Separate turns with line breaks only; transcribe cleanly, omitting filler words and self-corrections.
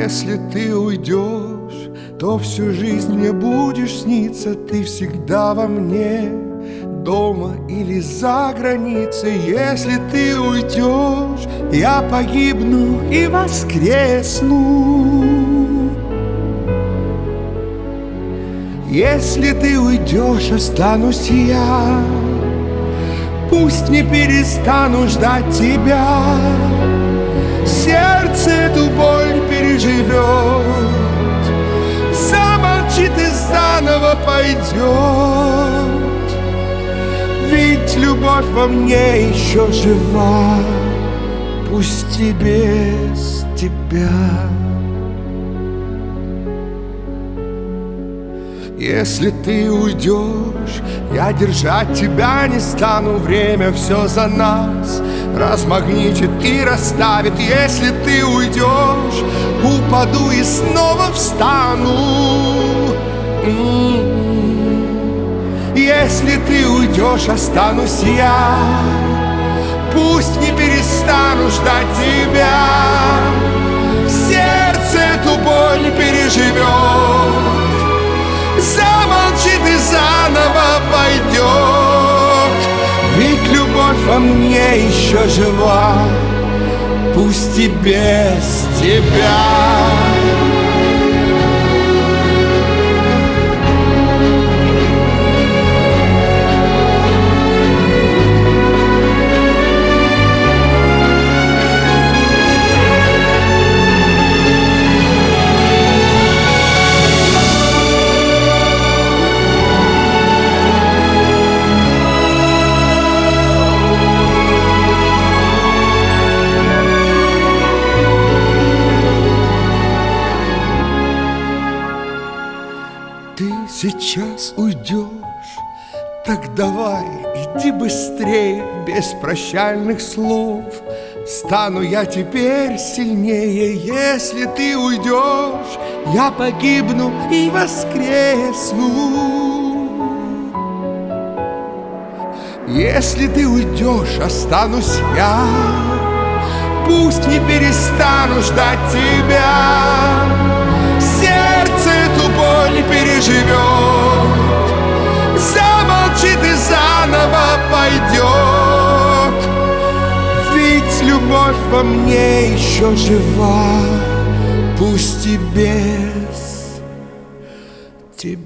Если ты уйдешь, то всю жизнь мне будешь сниться. Ты всегда во мне, дома или за границей. Если ты уйдешь, я погибну и воскресну. Если ты уйдешь, останусь я. Пусть не перестану ждать тебя. Сердце эту боль переживет, замолчит и заново пойдет. Ведь любовь во мне еще жива, пусть и без тебя. Если ты уйдешь, я держать тебя не стану. Время все за нас размагничит и расставит. Если ты уйдешь, упаду и снова встану. Если ты уйдешь, останусь я. Пусть не перестану ждать тебя. Сердце эту боль переживет, замолчит и заново пойдет. Ведь любовь во мне еще жива, пусть и без тебя. Ты сейчас уйдешь, так давай, иди быстрее, без прощальных слов. Стану я теперь сильнее. Если ты уйдешь, я погибну и воскресну. Если ты уйдешь, останусь я. Пусть не перестану ждать тебя. Сердце эту боль переживет, замолчит и заново пойдет. Ведь любовь во мне еще жива, пусть и без тебя.